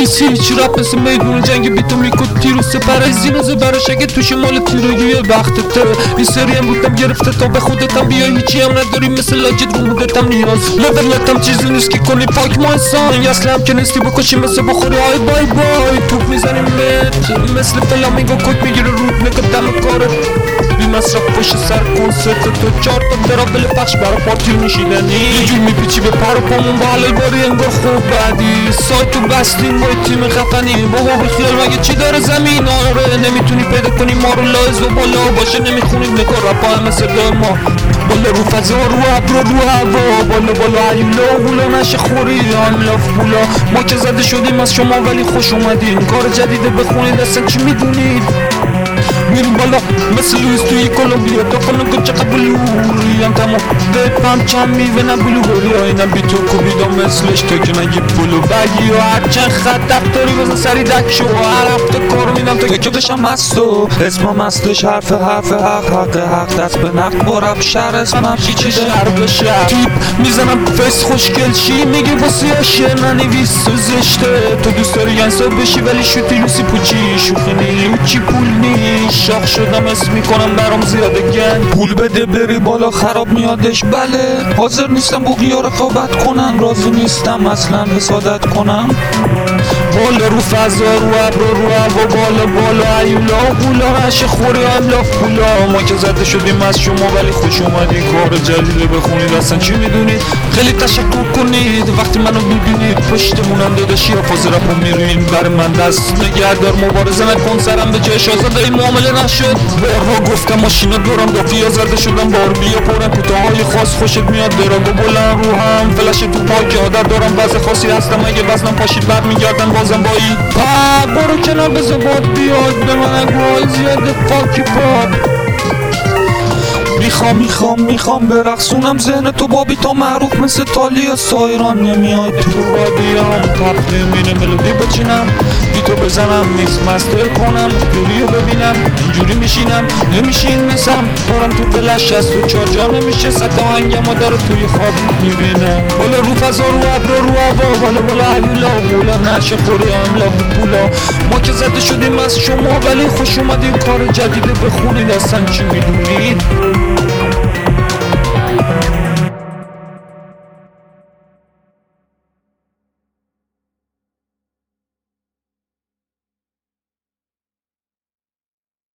نیست هیچ رپ مثل میدون جنگ بی تو میکود تیرو سپره زینا زبرش اگه توش مال تیروگی یه وقتته این سری هم بودم گرفته تا به خودتم بیای هیچی هم نداری مثل لاجت رو مودتم نیاز لولتم چیزی نیست که کنی پاک ما انسان اصلا هم که نیستی بکشی مثل بخوری های بای بای توپ میزنیم مثل فلامینگو کک میگیره رود نگاه دم کاره بی مصرف پشت سر کنسرت تو 4 تا درابل پخش برا پارتی میشیدنی یه جور میپیچی به پر و پامون با حلال باری انگار خوب بعدی سایتو بستیم با تیم خفنی بابا بخیال مگه چی داره زمین آره نمیتونی پیدا کنی ما رو لایز و بالا باشه نمیخونیم نگاه رپا مثل ما بالا رو فضا رو ابرو رو هوا بالا عیلا غولا نشه خوری آنلاف بولا ما که زده شدیم از شما ولی خوش اومدین کار جدیده بخونید اصلا چی میدونید میریم بالا مثل لویس توی کولومبیا تا کنگو چقدر بلوری هم تمام بپم چم میوه نه بلوگوری اینم بی تو کوبیدم مثلش تو که نگی بلو بگی و هرچند خط دفتاری بزن سری دک شو هر هفته کارو میدم تا که بشم مستو اسمم مستش حرف حق دست به نقد بارم شهر اسمم چی شهر به شهر تیپ میزنم فیس خوشگل چی میگی واسه شعر ننویس زشته تو دوست داری انصاب بشی ولی شوتی لوسی پوچی شوخی نیلوچی پول نیش شاخ شدم اسم میکنم برام زیاده گن پول بده بری بالا خراب میادش بله حاضر نیستم بقیا رقابت کنن راضی نیستم اصلا حسادت کنم بالا رو فضا رو ابرو رو هوا بالا عیولا غولا هشه خوری املاف پولا ما که زده شدیم از شما ولی خوش اومدین کار جدیده بخونید اصلا چی میدونید خیلی تشکر کنید وقتی منو میبینید پشتمونم داداشی حافظ رپو میروین بر من دست نگهدار مبارزه نکن سرم به جای شازده این معامله نشد بارها گفتم ماشینا دورم دافی آزرده شدم بار بیا پرن کوتاهای خاص خوشت میاد دراگو بلند رو هم فلش تو پاک عادت دارم وضع خاصی هستم اگه وزنم پاشید بعد میگردن بازم بایی برو کنار بذار باد بیاد به من اگوهای زیاده فاکی پاپ میخوام برقصونم ذهن تو بابی تا معروف مثل تالیا سایران نمیای تو وادیام تپ نمینه ملودی بچینم بی تو بزنم میکس مستر کنم دوریو ببینم اینجوری میشینم نمیشین مثم پارم تو بلش از تو چارجا نمیشه ستا هنگم و داره توی خواب میبینم بالا رو فضا رو ابرو رو هوا بالا عیولا غولا نشه خوری املا پولا ما که زده شدیم از شما ولی خوش اومدین کار جدیده بخونید اصلا چی میدونید